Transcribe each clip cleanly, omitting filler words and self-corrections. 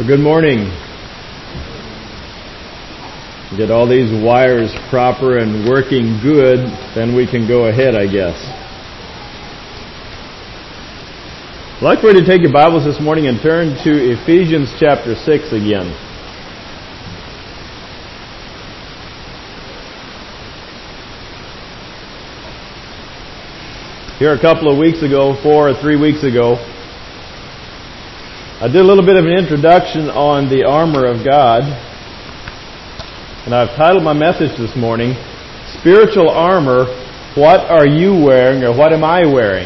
Well, good morning. Get all these wires proper and working good, then we can go ahead, I guess. I'd like for you to take your Bibles this morning and turn to Ephesians chapter 6 again. Here a couple of weeks ago, 4 or 3 weeks ago, I did a little bit of an introduction on the armor of God, and I've titled my message this morning, Spiritual Armor, What Are You Wearing, or What Am I Wearing?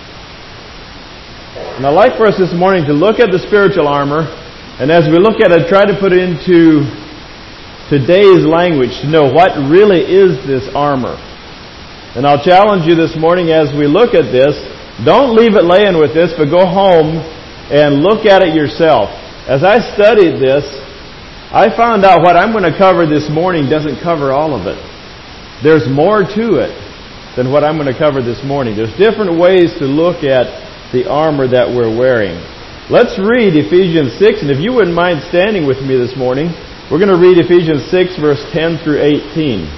And I'd like for us this morning to look at the spiritual armor, and as we look at it, try to put it into today's language to know what really is this armor. And I'll challenge you this morning as we look at this, don't leave it laying with this, but go home and look at it yourself. As I studied this, I found out what I'm going to cover this morning doesn't cover all of it. There's more to it than what I'm going to cover this morning. There's different ways to look at the armor that we're wearing. Let's read Ephesians 6, and if you wouldn't mind standing with me this morning, we're going to read Ephesians 6, verse 10 through 18.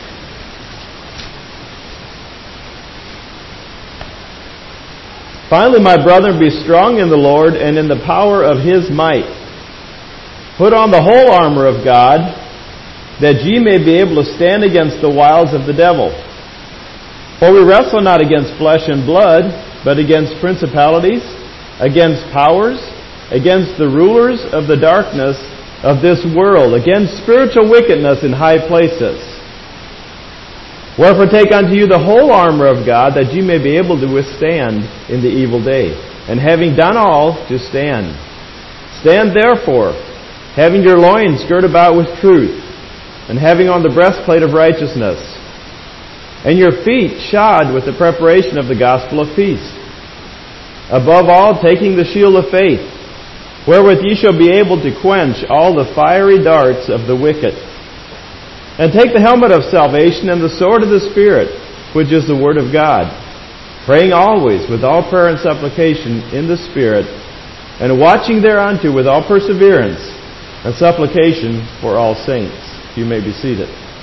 Finally, my brethren, be strong in the Lord and in the power of His might. Put on the whole armor of God, that ye may be able to stand against the wiles of the devil. For we wrestle not against flesh and blood, but against principalities, against powers, against the rulers of the darkness of this world, against spiritual wickedness in high places. Wherefore take unto you the whole armor of God, that ye may be able to withstand in the evil day. And having done all, to stand. Stand therefore, having your loins girt about with truth, and having on the breastplate of righteousness, and your feet shod with the preparation of the gospel of peace. Above all, taking the shield of faith, wherewith ye shall be able to quench all the fiery darts of the wicked. And take the helmet of salvation and the sword of the Spirit, which is the Word of God, praying always with all prayer and supplication in the Spirit, and watching thereunto with all perseverance and supplication for all saints. You may be seated.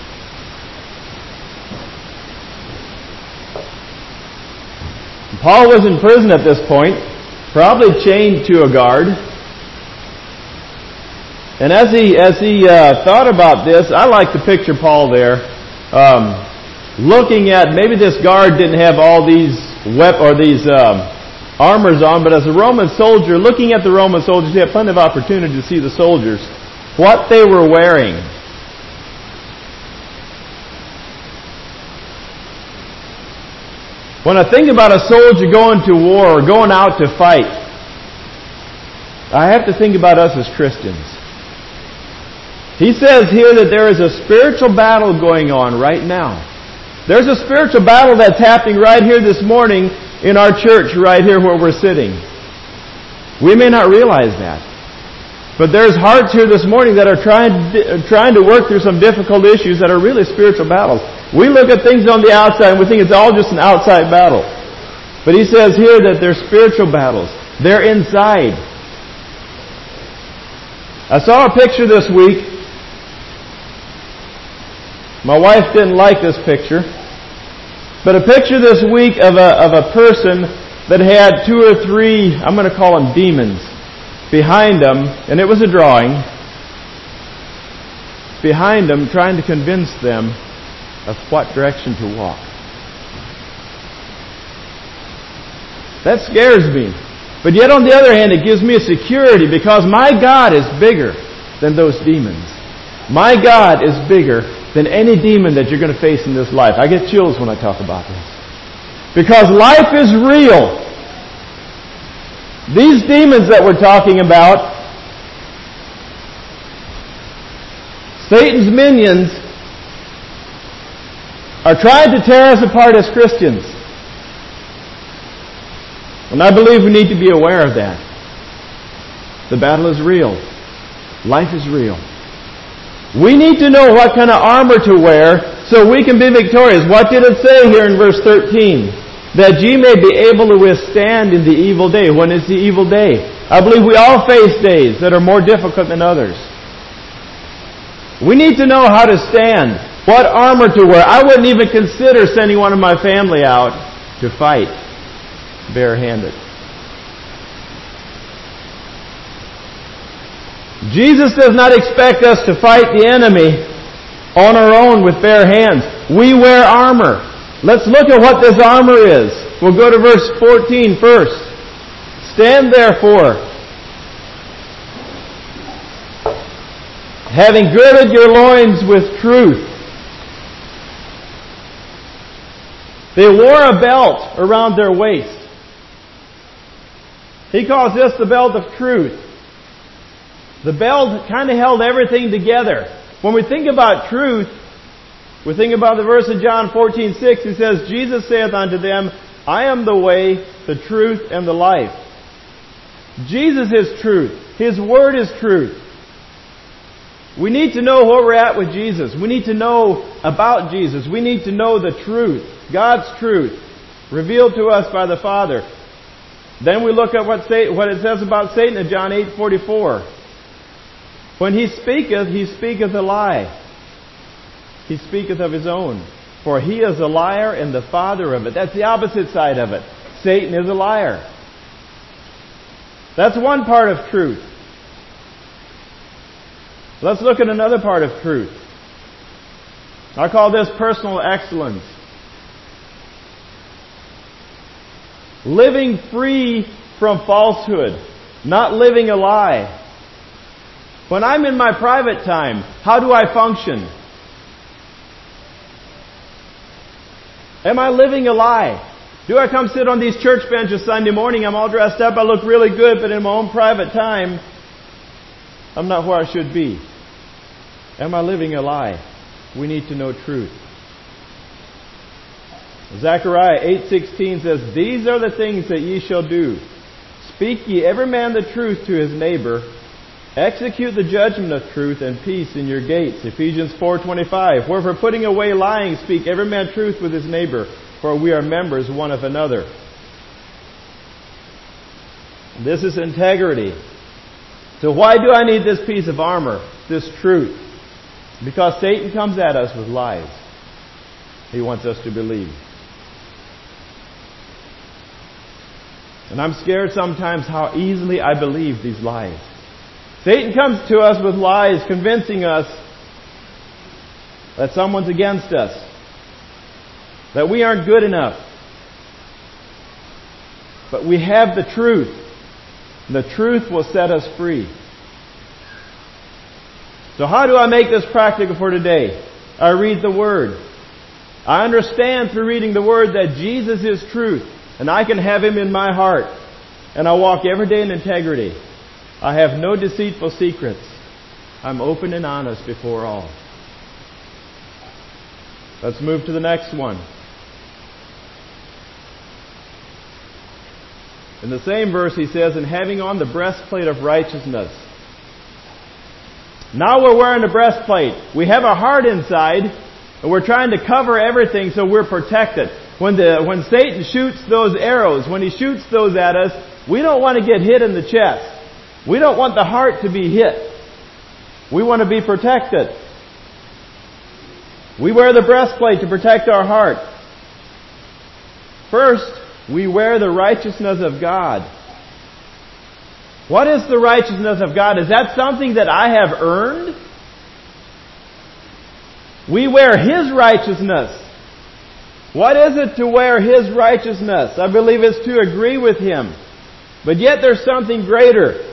Paul was in prison at this point, probably chained to a guard. And as he thought about this, I like to picture Paul there, looking at, maybe this guard didn't have all these armors on, but as a Roman soldier, looking at the Roman soldiers, he had plenty of opportunity to see the soldiers, what they were wearing. When I think about a soldier going to war or going out to fight, I have to think about us as Christians. He says here that there is a spiritual battle going on right now. There's a spiritual battle that's happening right here this morning in our church, right here where we're sitting. We may not realize that. But there's hearts here this morning that are trying to work through some difficult issues that are really spiritual battles. We look at things on the outside and we think it's all just an outside battle. But he says here that they're spiritual battles. They're inside. I saw a picture this week. My wife didn't like this picture, but a picture this week of a person that had 2 or 3, I'm going to call them demons, behind them, and it was a drawing, behind them trying to convince them of what direction to walk. That scares me. But yet on the other hand, it gives me a security because my God is bigger than those demons. My God is bigger than any demon that you're going to face in this life. I get chills when I talk about this. Because life is real. These demons that we're talking about, Satan's minions, are trying to tear us apart as Christians. And I believe we need to be aware of that. The battle is real. Life is real. We need to know what kind of armor to wear so we can be victorious. What did it say here in verse 13? That ye may be able to withstand in the evil day. When is the evil day? I believe we all face days that are more difficult than others. We need to know how to stand, what armor to wear. I wouldn't even consider sending one of my family out to fight barehanded. Jesus does not expect us to fight the enemy on our own with bare hands. We wear armor. Let's look at what this armor is. We'll go to verse 14 first. Stand therefore, having girded your loins with truth. They wore a belt around their waist. He calls this the belt of truth. The belt kind of held everything together. When we think about truth, we think about the verse in John 14:6. He says, Jesus saith unto them, I am the way, the truth, and the life. Jesus is truth. His Word is truth. We need to know where we're at with Jesus. We need to know about Jesus. We need to know the truth, God's truth, revealed to us by the Father. Then we look at what it says about Satan in John 8:44. When he speaketh a lie. He speaketh of his own. For he is a liar and the father of it. That's the opposite side of it. Satan is a liar. That's one part of truth. Let's look at another part of truth. I call this personal excellence. Living free from falsehood. Not living a lie. When I'm in my private time, how do I function? Am I living a lie? Do I come sit on these church benches Sunday morning, I'm all dressed up, I look really good, but in my own private time, I'm not where I should be? Am I living a lie? We need to know truth. Zechariah 8:16 says, These are the things that ye shall do. Speak ye every man the truth to his neighbor. Execute the judgment of truth and peace in your gates. Ephesians 4:25. Wherefore putting away lying, speak every man truth with his neighbor, for we are members one of another. This is integrity. So why do I need this piece of armor, this truth? Because Satan comes at us with lies. He wants us to believe. And I'm scared sometimes how easily I believe these lies. Satan comes to us with lies, convincing us that someone's against us, that we aren't good enough. But we have the truth. The truth will set us free. So how do I make this practical for today? I read the Word. I understand through reading the Word that Jesus is truth, and I can have Him in my heart. And I walk every day in integrity. I have no deceitful secrets. I'm open and honest before all. Let's move to the next one. In the same verse he says, and having on the breastplate of righteousness. Now we're wearing a breastplate. We have a heart inside, and we're trying to cover everything so we're protected. When Satan shoots those arrows, when he shoots those at us, we don't want to get hit in the chest. We don't want the heart to be hit. We want to be protected. We wear the breastplate to protect our heart. First, we wear the righteousness of God. What is the righteousness of God? Is that something that I have earned? We wear His righteousness. What is it to wear His righteousness? I believe it's to agree with Him. But yet there's something greater.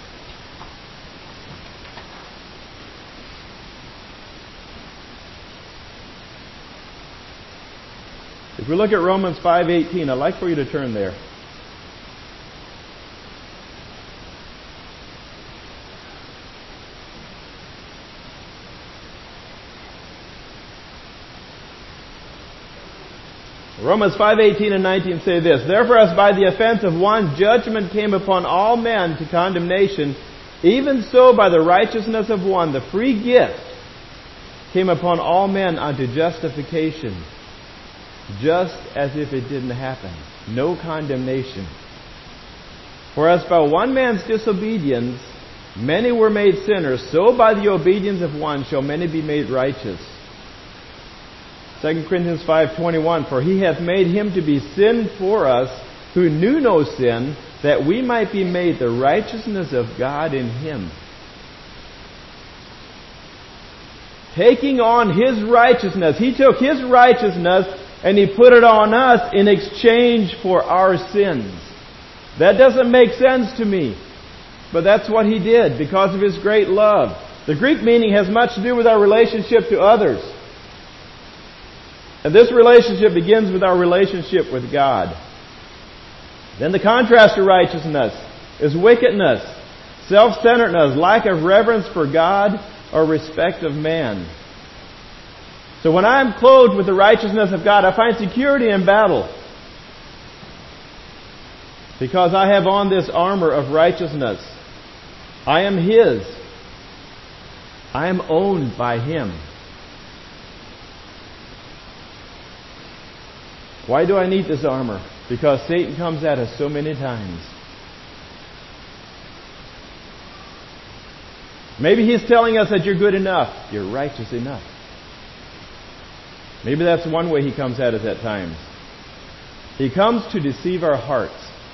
If we look at Romans 5:18, I'd like for you to turn there. Romans 5:18 and 19 say this, Therefore as by the offense of one judgment came upon all men to condemnation, even so by the righteousness of one the free gift came upon all men unto justification. Just as if it didn't happen. No condemnation. For as by one man's disobedience many were made sinners, so by the obedience of one shall many be made righteous. 2 Corinthians 5:21, for he hath made him to be sin for us, who knew no sin, that we might be made the righteousness of God in him. Taking on his righteousness. He took his righteousness and he put it on us in exchange for our sins. That doesn't make sense to me. But that's what he did because of his great love. The Greek meaning has much to do with our relationship to others. And this relationship begins with our relationship with God. Then the contrast to righteousness is wickedness, self-centeredness, lack of reverence for God, or respect of man. So when I'm clothed with the righteousness of God, I find security in battle. Because I have on this armor of righteousness. I am His. I am owned by Him. Why do I need this armor? Because Satan comes at us so many times. Maybe he's telling us that you're good enough. You're righteous enough. Maybe that's one way he comes at us at times. He comes to deceive our hearts.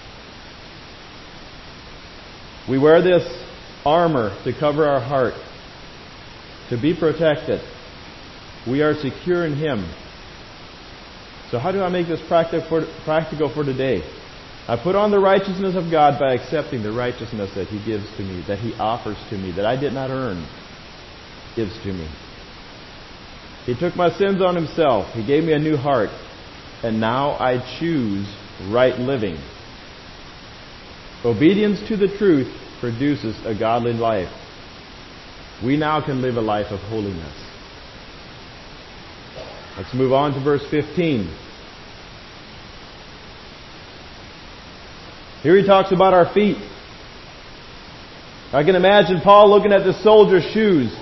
We wear this armor to cover our heart, to be protected. We are secure in Him. So how do I make this practical for today? I put on the righteousness of God by accepting the righteousness that He gives to me, that He offers to me, that I did not earn, gives to me. He took my sins on Himself. He gave me a new heart. And now I choose right living. Obedience to the truth produces a godly life. We now can live a life of holiness. Let's move on to verse 15. Here he talks about our feet. I can imagine Paul looking at the soldier's shoes.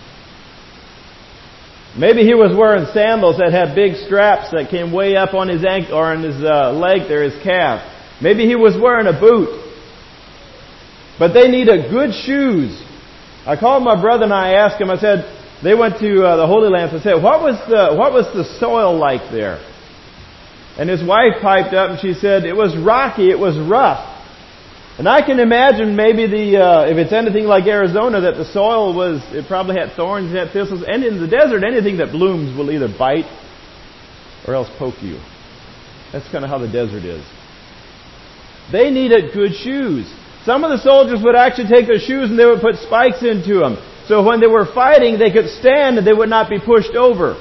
Maybe he was wearing sandals that had big straps that came way up on his ankle or on his leg there, his calf. Maybe he was wearing a boot. But they needed good shoes. I called my brother and I asked him, I said, they went to the Holy Land. I said, what was the soil like there? And his wife piped up and she said, it was rocky, it was rough. And I can imagine maybe if it's anything like Arizona, that the soil it probably had thorns, it had thistles. And in the desert, anything that blooms will either bite or else poke you. That's kind of how the desert is. They needed good shoes. Some of the soldiers would actually take their shoes and they would put spikes into them. So when they were fighting, they could stand and they would not be pushed over.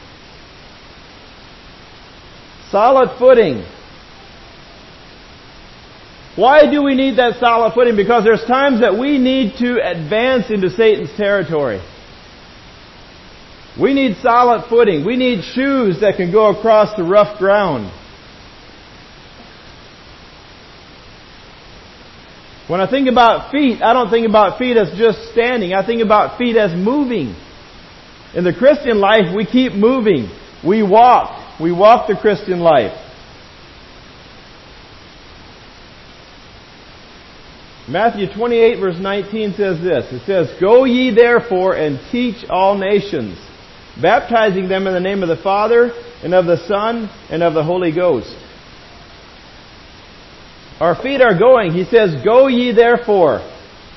Solid footing. Why do we need that solid footing? Because there's times that we need to advance into Satan's territory. We need solid footing. We need shoes that can go across the rough ground. When I think about feet, I don't think about feet as just standing. I think about feet as moving. In the Christian life, we keep moving. We walk. We walk the Christian life. Matthew 28 verse 19 says this. It says, Go ye therefore and teach all nations, baptizing them in the name of the Father, and of the Son, and of the Holy Ghost. Our feet are going. He says, Go ye therefore.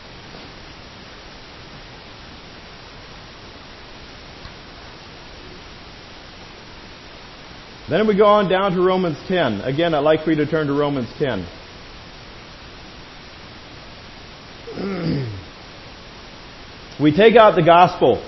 Then we go on down to Romans 10. Again, I'd like for you to turn to Romans 10. We take out the gospel.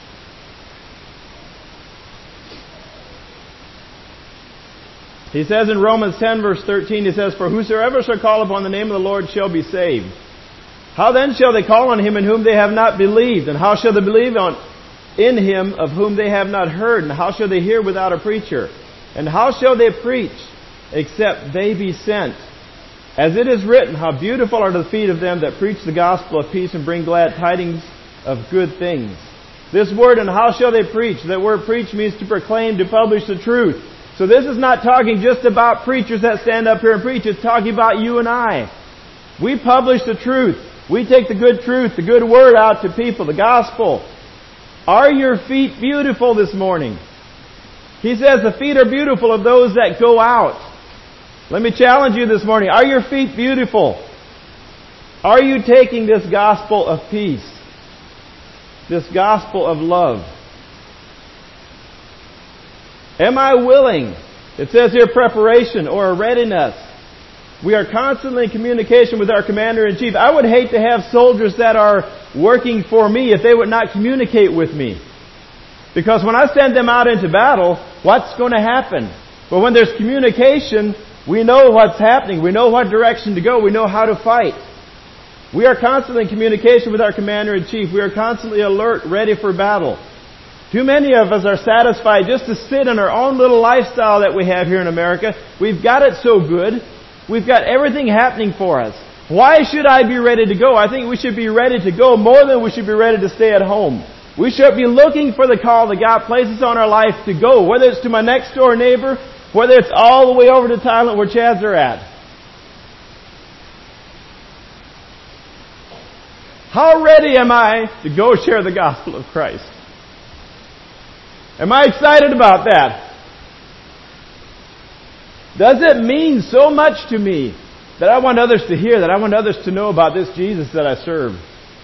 He says in Romans 10 verse 13, he says, For whosoever shall call upon the name of the Lord shall be saved. How then shall they call on Him in whom they have not believed? And how shall they believe in Him of whom they have not heard? And how shall they hear without a preacher? And how shall they preach except they be sent? As it is written, How beautiful are the feet of them that preach the gospel of peace and bring glad tidings of good things. This word, and how shall they preach? That word preach means to proclaim, to publish the truth. So this is not talking just about preachers that stand up here and preach. It's talking about you and I. We publish the truth. We take the good truth, the good word out to people, the gospel. Are your feet beautiful this morning? He says the feet are beautiful of those that go out. Let me challenge you this morning. Are your feet beautiful? Are you taking this gospel of peace? This gospel of love? Am I willing? It says here preparation or a readiness. We are constantly in communication with our Commander-in-Chief. I would hate to have soldiers that are working for me if they would not communicate with me. Because when I send them out into battle, what's going to happen? But when there's communication, we know what's happening. We know what direction to go. We know how to fight. We are constantly in communication with our Commander-in-Chief. We are constantly alert, ready for battle. Too many of us are satisfied just to sit in our own little lifestyle that we have here in America. We've got it so good. We've got everything happening for us. Why should I be ready to go? I think we should be ready to go more than we should be ready to stay at home. We should be looking for the call that God places on our life to go, whether it's to my next door neighbor, whether it's all the way over to Thailand where Chads are at. How ready am I to go share the gospel of Christ? Am I excited about that? Does it mean so much to me that I want others to hear, that I want others to know about this Jesus that I serve?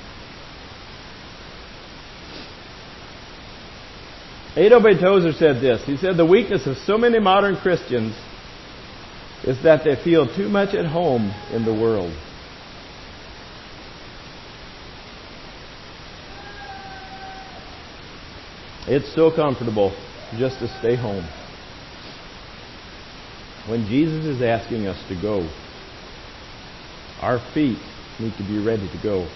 A.W. Tozer said this. He said, the weakness of so many modern Christians is that they feel too much at home in the world. It's so comfortable just to stay home. When Jesus is asking us to go, our feet need to be ready to go.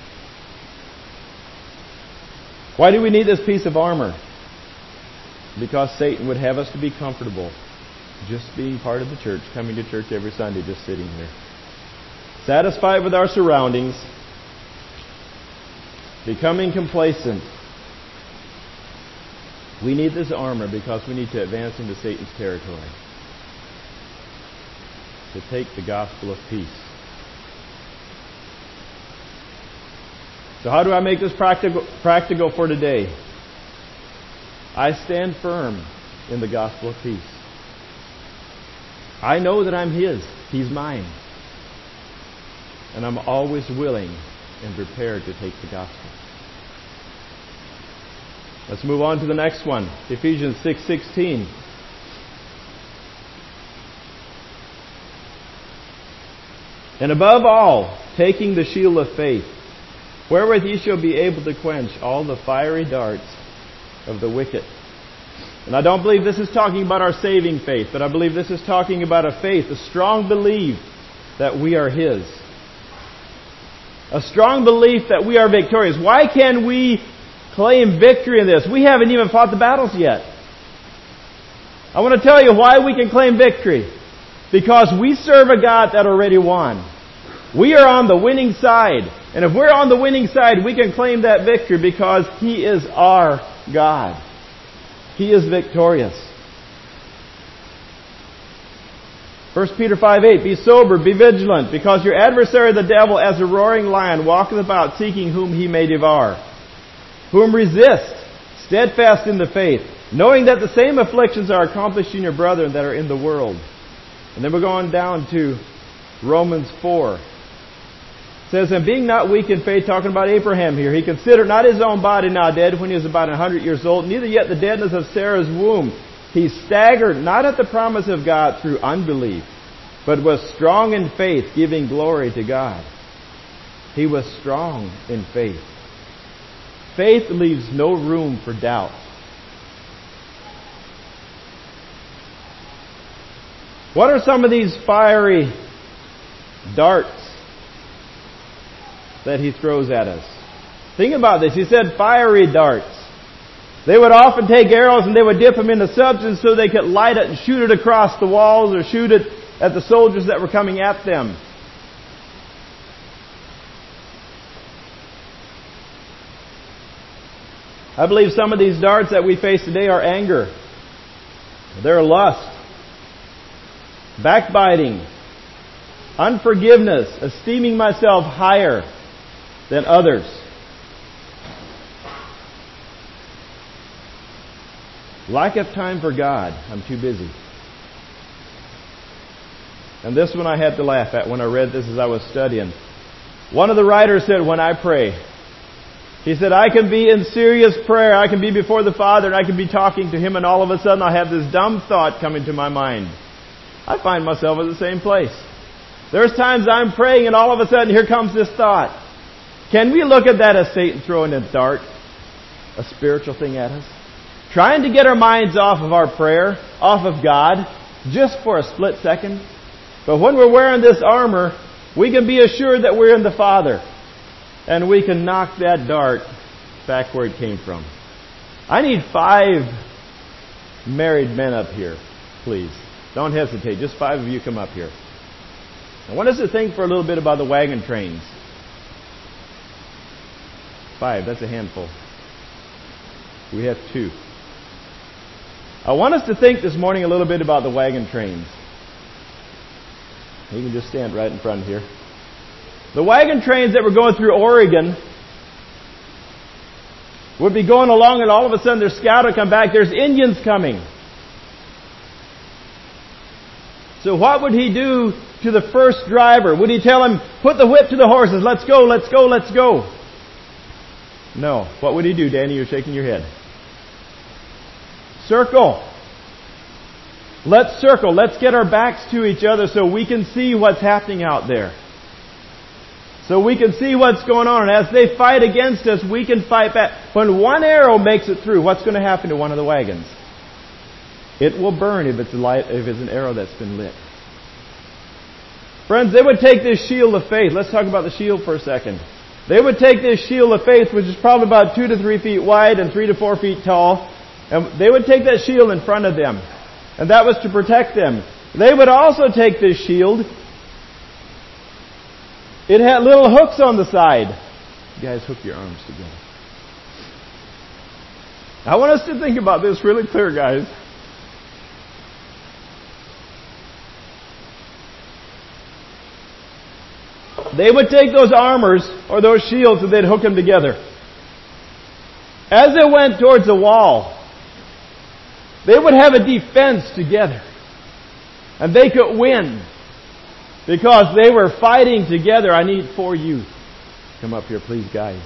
Why do we need this piece of armor? Because Satan would have us to be comfortable just being part of the church, coming to church every Sunday, just sitting here. Satisfied with our surroundings, becoming complacent. We need this armor because we need to advance into Satan's territory. To take the gospel of peace. So how do I make this practical for today? I stand firm in the gospel of peace. I know that I'm His. He's mine. And I'm always willing and prepared to take the gospel. Let's move on to the next one. Ephesians 6:16. And above all, taking the shield of faith, wherewith ye shall be able to quench all the fiery darts of the wicked. And I don't believe this is talking about our saving faith, but I believe this is talking about a faith, a strong belief that we are His. A strong belief that we are victorious. Why can we claim victory in this? We haven't even fought the battles yet. I want to tell you why we can claim victory. Because we serve a God that already won. We are on the winning side. And if we're on the winning side, we can claim that victory because He is our God. He is victorious. 1 Peter 5:8, be sober, be vigilant, because your adversary the devil as a roaring lion walketh about seeking whom he may devour. Whom resist, steadfast in the faith, knowing that the same afflictions are accomplished in your brethren that are in the world. And then we're going down to Romans 4. It says, and being not weak in faith, talking about Abraham here, he considered not his own body now dead when he was about 100 years old, neither yet the deadness of Sarah's womb. He staggered not at the promise of God through unbelief, but was strong in faith, giving glory to God. He was strong in faith. Faith leaves no room for doubt. What are some of these fiery darts that he throws at us? Think about this. He said fiery darts. They would often take arrows and they would dip them into substance so they could light it and shoot it across the walls or shoot it at the soldiers that were coming at them. I believe some of these darts that we face today are anger. They're lust. Backbiting. unforgiveness, esteeming myself higher than others. Lack of time for God. I'm too busy. And this one I had to laugh at when I read this as I was studying. One of the writers said, when I pray, he said, I can be in serious prayer. I can be before the Father and I can be talking to Him, and all of a sudden I have this dumb thought come into my mind. I find myself in the same place. There's times I'm praying and all of a sudden here comes this thought. Can we look at that as Satan throwing a dart, a spiritual thing at us? Trying to get our minds off of our prayer, off of God, just for a split second. But when we're wearing this armor, we can be assured that we're in the Father. And we can knock that dart back where it came from. I need 5 married men up here, please. Don't hesitate. Just 5 of you come up here. I want us to think for a little bit about the wagon trains. 5, that's a handful. We have 2. I want us to think this morning a little bit about the wagon trains. You can just stand right in front here. The wagon trains that were going through Oregon would be going along, and all of a sudden their scout would come back. There's Indians coming. So what would he do to the first driver? Would he tell him, put the whip to the horses, let's go, let's go, let's go? No. What would he do, Danny? You're shaking your head. Circle. Let's circle. Let's get our backs to each other so we can see what's happening out there. So we can see what's going on. And as they fight against us, we can fight back. When one arrow makes it through, what's going to happen to one of the wagons? It will burn if it's an arrow that's been lit. Friends, they would take this shield of faith. Let's talk about the shield for a second. They would take this shield of faith, which is probably about 2 to 3 feet wide and 3 to 4 feet tall, and they would take that shield in front of them. And that was to protect them. They would also take this shield. It had little hooks on the side. You guys, hook your arms together. I want us to think about this really clear, guys. They would take those armors or those shields and they'd hook them together. As they went towards the wall, they would have a defense together. And they could win. Because they were fighting together. I need 4 youth. Come up here, please, guys.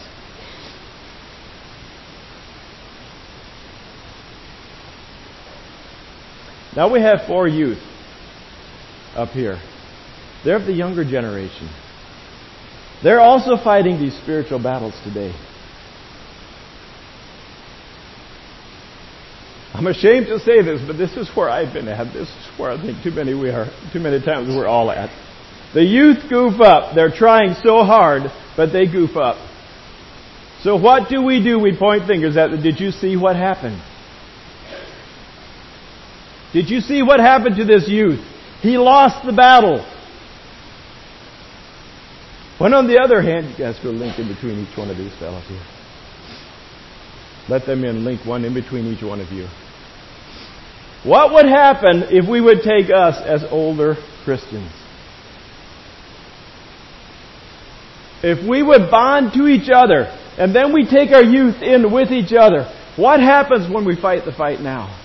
Now we have 4 youth up here. They're of the younger generation. They're also fighting these spiritual battles today. I'm ashamed to say this, but this is where I've been at. This is where I think too many times we're all at. The youth goof up. They're trying so hard, but they goof up. So what do? We point fingers at them. Did you see what happened? Did you see what happened to this youth? He lost the battle. When on the other hand, you guys go link in between each one of these fellows here. Let them in, link one in between each one of you. What would happen if we would take us as older Christians? If we would bond to each other, and then we take our youth in with each other, what happens when we fight the fight now?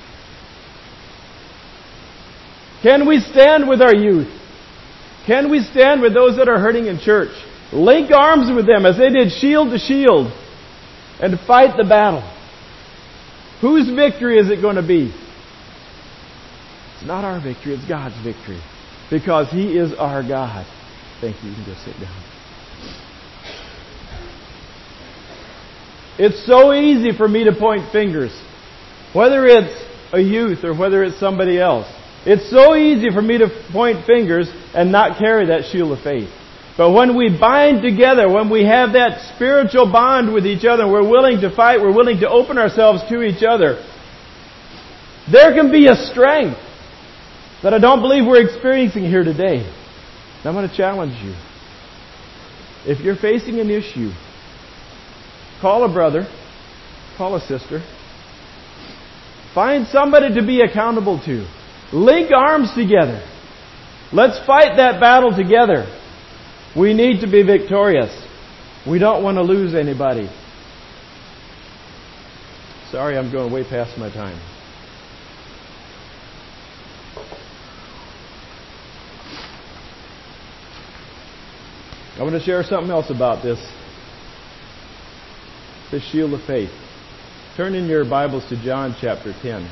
Can we stand with our youth? Can we stand with those that are hurting in church? Link arms with them as they did shield to shield and fight the battle. Whose victory is it going to be? It's not our victory, it's God's victory. Because He is our God. Thank you. You can just sit down. It's so easy for me to point fingers. Whether it's a youth or whether it's somebody else. It's so easy for me to point fingers and not carry that shield of faith. But when we bind together, when we have that spiritual bond with each other, we're willing to fight, we're willing to open ourselves to each other, there can be a strength that I don't believe we're experiencing here today. And I'm going to challenge you. If you're facing an issue, call a brother, call a sister, find somebody to be accountable to. Link arms together. Let's fight that battle together. We need to be victorious. We don't want to lose anybody. Sorry, I'm going way past my time. I want to share something else about this shield of faith. Turn in your Bibles to John chapter 10.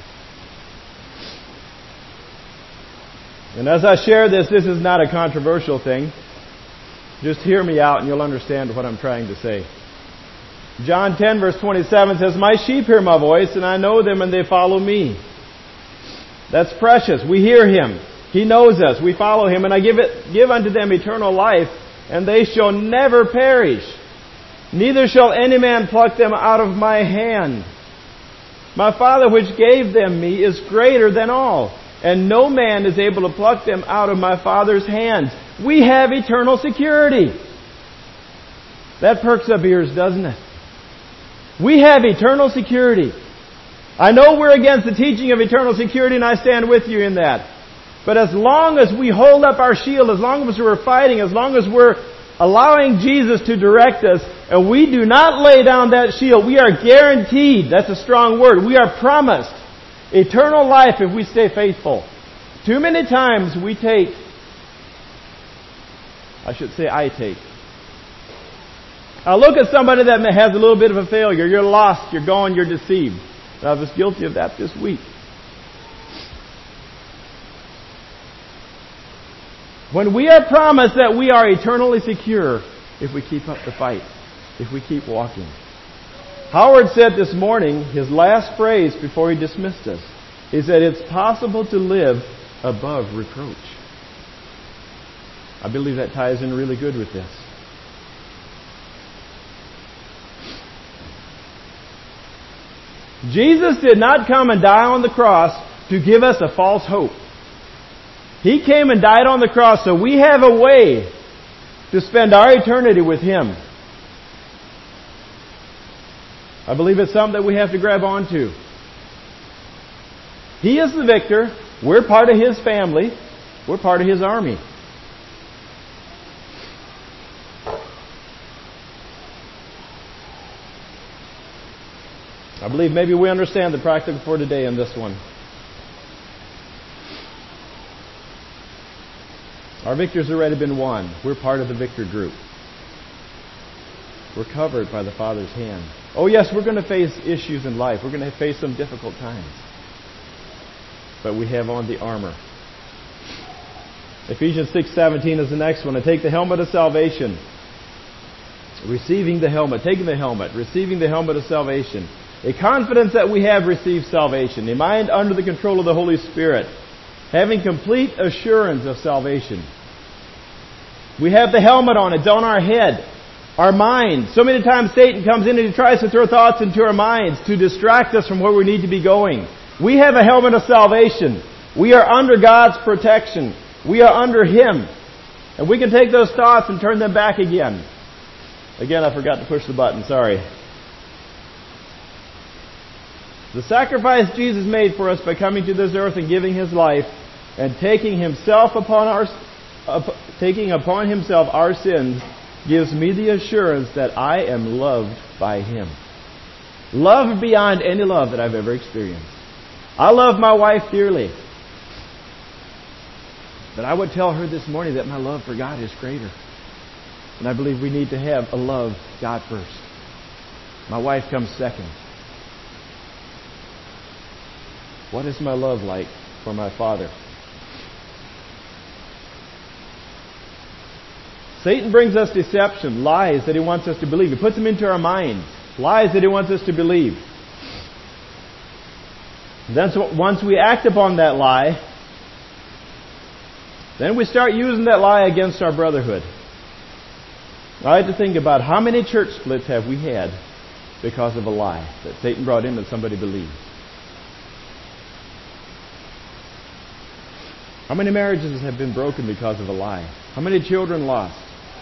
And as I share this is not a controversial thing. Just hear me out and you'll understand what I'm trying to say. John 10 verse 27 says, "My sheep hear my voice, and I know them, and they follow me." That's precious. We hear Him. He knows us. We follow Him. "And I give unto them eternal life, and they shall never perish. Neither shall any man pluck them out of my hand. My Father which gave them me is greater than all, and no man is able to pluck them out of my Father's hands." We have eternal security. That perks up ears, doesn't it? We have eternal security. I know we're against the teaching of eternal security, and I stand with you in that. But as long as we hold up our shield, as long as we're fighting, as long as we're allowing Jesus to direct us, and we do not lay down that shield, we are guaranteed, that's a strong word, we are promised eternal life if we stay faithful. Too many times I take. I look at somebody that has a little bit of a failure. You're lost, you're going, you're deceived. And I was guilty of that this week. When we are promised that we are eternally secure if we keep up the fight, if we keep walking. Howard said this morning, his last phrase before he dismissed us, he said, "It's possible to live above reproach." I believe that ties in really good with this. Jesus did not come and die on the cross to give us a false hope. He came and died on the cross so we have a way to spend our eternity with Him. I believe it's something that we have to grab onto. He is the victor. We're part of His family. We're part of His army. I believe maybe we understand the practical for today in this one. Our victor's already been won. We're part of the victor group. We're covered by the Father's hand. Oh yes, we're going to face issues in life. We're going to face some difficult times. But we have on the armor. Ephesians 6:17 is the next one. And take the helmet of salvation. Receiving the helmet. Taking the helmet. Receiving the helmet of salvation. A confidence that we have received salvation. A mind under the control of the Holy Spirit. Having complete assurance of salvation. We have the helmet on. It's on our head. Our mind. So many times Satan comes in and he tries to throw thoughts into our minds to distract us from where we need to be going. We have a helmet of salvation. We are under God's protection. We are under Him. And we can take those thoughts and turn them back again. Again, I forgot to push the button. Sorry. The sacrifice Jesus made for us by coming to this earth and giving His life and taking upon Himself our sins gives me the assurance that I am loved by Him. Loved beyond any love that I've ever experienced. I love my wife dearly. But I would tell her this morning that my love for God is greater. And I believe we need to have a love God first. My wife comes second. What is my love like for my Father? Satan brings us deception, lies that he wants us to believe. He puts them into our minds. Lies that he wants us to believe. Then once we act upon that lie, then we start using that lie against our brotherhood. I had to think about how many church splits have we had because of a lie that Satan brought in that somebody believed. How many marriages have been broken because of a lie? How many children lost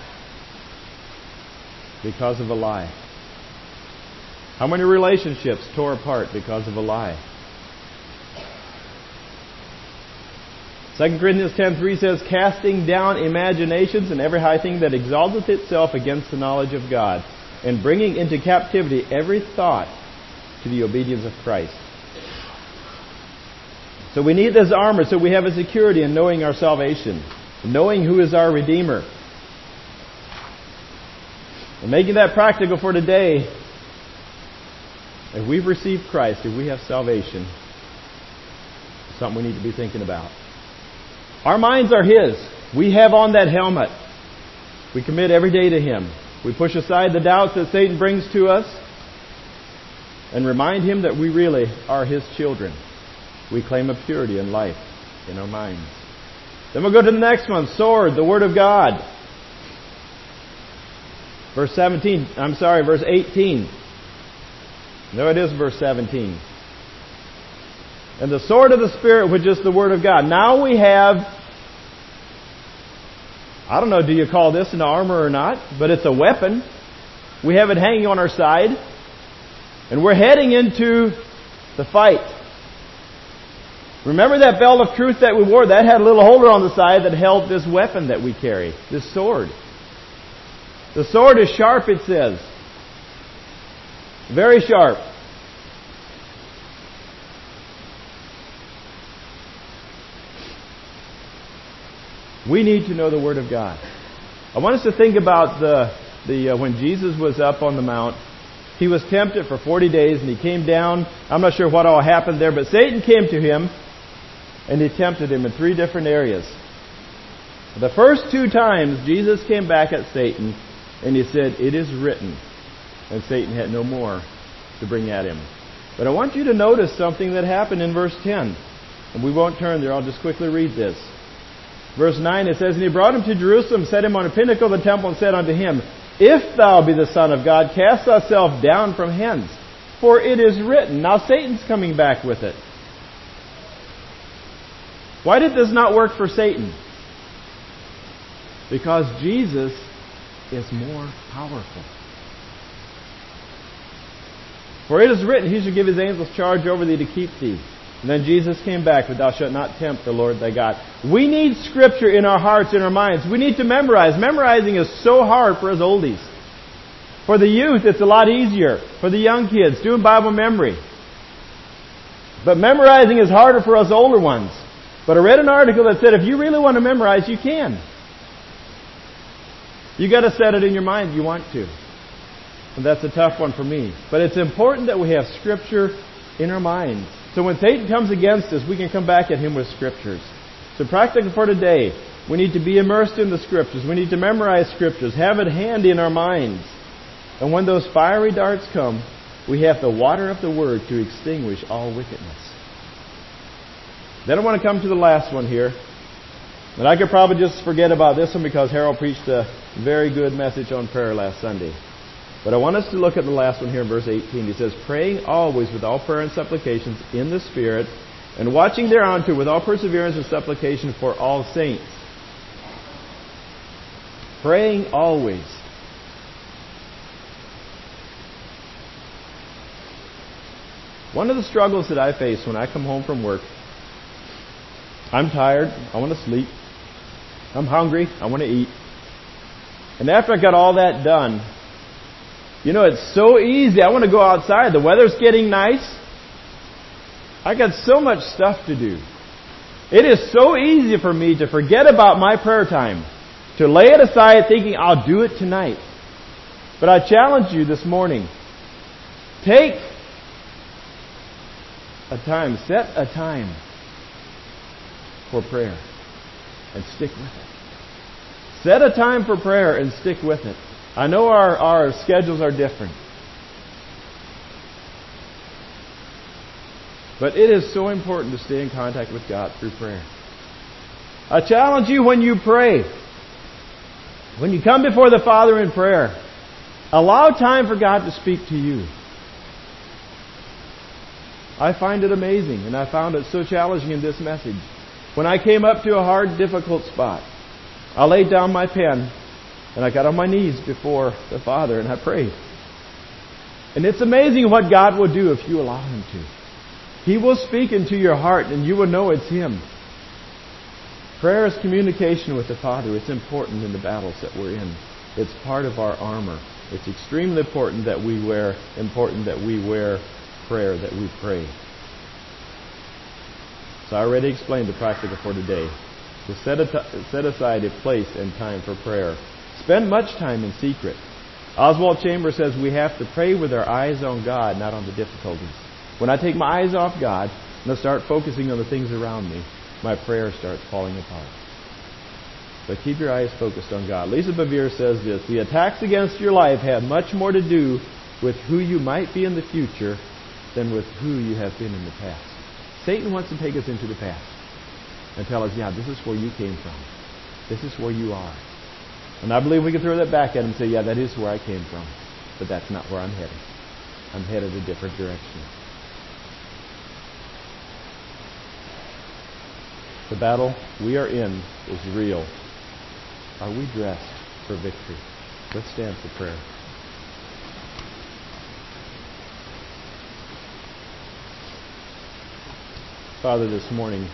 because of a lie? How many relationships tore apart because of a lie? 2 Corinthians 10:3 says, casting down imaginations and every high thing that exalteth itself against the knowledge of God, and bringing into captivity every thought to the obedience of Christ. So we need this armor so we have a security in knowing our salvation, knowing who is our Redeemer. And making that practical for today, if we've received Christ, if we have salvation, it's something we need to be thinking about. Our minds are His. We have on that helmet. We commit every day to Him. We push aside the doubts that Satan brings to us and remind him that we really are His children. We claim a purity and life in our minds. Then we'll go to the next one, sword, the Word of God. Verse 18. No, it is verse 17. And the sword of the Spirit, which is the Word of God. Now we have, I don't know, do you call this an armor or not? But it's a weapon. We have it hanging on our side. And we're heading into the fight. Remember that belt of truth that we wore? That had a little holder on the side that held this weapon that we carry, this sword. The sword is sharp, it says. Very sharp. We need to know the Word of God. I want us to think about when Jesus was up on the mount. He was tempted for 40 days and He came down. I'm not sure what all happened there, but Satan came to Him and he tempted Him in 3 different areas. The first 2 times Jesus came back at Satan and He said, "It is written." And Satan had no more to bring at Him. But I want you to notice something that happened in verse 10. And we won't turn there, I'll just quickly read this. Verse 9, it says, "And He brought Him to Jerusalem, set Him on a pinnacle of the temple, and said unto Him, If thou be the Son of God, cast thyself down from hence. For it is written." Now Satan's coming back with it. Why did this not work for Satan? Because Jesus is more powerful. "For it is written, He shall give His angels charge over thee to keep thee." And then Jesus came back, "But thou shalt not tempt the Lord thy God." We need Scripture in our hearts, in our minds. We need to memorize. Memorizing is so hard for us oldies. For the youth, it's a lot easier. For the young kids, doing Bible memory. But memorizing is harder for us older ones. But I read an article that said if you really want to memorize, you can. You got to set it in your mind if you want to. And that's a tough one for me. But it's important that we have Scripture in our minds. So when Satan comes against us, we can come back at him with Scriptures. So practical for today, we need to be immersed in the Scriptures. We need to memorize Scriptures, have it handy in our minds. And when those fiery darts come, we have the water of the Word to extinguish all wickedness. Then I want to come to the last one here. And I could probably just forget about this one because Harold preached a very good message on prayer last Sunday. But I want us to look at the last one here in verse 18. He says, "Praying always with all prayer and supplications in the Spirit, and watching thereunto with all perseverance and supplication for all saints." Praying always. One of the struggles that I face when I come home from work, I'm tired, I want to sleep. I'm hungry, I want to eat. And after I got all that done, it's so easy. I want to go outside. The weather's getting nice. I got so much stuff to do. It is so easy for me to forget about my prayer time, to lay it aside thinking I'll do it tonight. But I challenge you this morning, take a time, set a time for prayer and stick with it. Set a time for prayer and stick with it. I know our schedules are different. But it is so important to stay in contact with God through prayer. I challenge you when you pray, when you come before the Father in prayer, allow time for God to speak to you. I find it amazing, and I found it so challenging in this message. When I came up to a hard, difficult spot, I laid down my pen and I got on my knees before the Father and I prayed. And it's amazing what God will do if you allow Him to. He will speak into your heart and you will know it's Him. Prayer is communication with the Father. It's important in the battles that we're in. It's part of our armor. It's extremely important that we wear prayer, that we pray. So I already explained the practical for today. To set aside a place and time for prayer. Spend much time in secret. Oswald Chambers says we have to pray with our eyes on God, not on the difficulties. When I take my eyes off God and I start focusing on the things around me, my prayer starts falling apart. But keep your eyes focused on God. Lisa Bevere says this: the attacks against your life have much more to do with who you might be in the future than with who you have been in the past. Satan wants to take us into the past and tell us, yeah, this is where you came from. This is where you are. And I believe we can throw that back at him and say, yeah, that is where I came from. But that's not where I'm headed. I'm headed a different direction. The battle we are in is real. Are we dressed for victory? Let's stand for prayer. Father, this morning,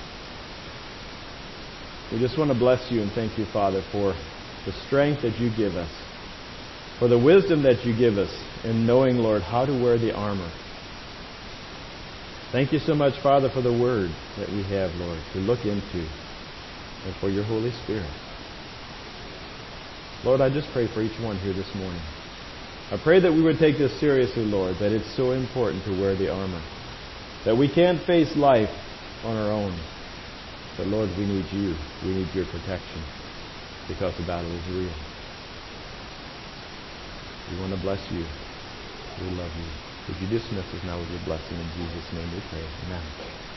we just want to bless you and thank you, Father, for the strength that you give us, for the wisdom that you give us in knowing, Lord, how to wear the armor. Thank you so much, Father, for the Word that we have, Lord, to look into, and for your Holy Spirit. Lord, I just pray for each one here this morning. I pray that we would take this seriously, Lord, that it's so important to wear the armor, that we can't face life on our own. But Lord, we need you. We need your protection, because the battle is real. We want to bless you. We love you. Would you dismiss us now with your blessing? In Jesus' name we pray. Amen.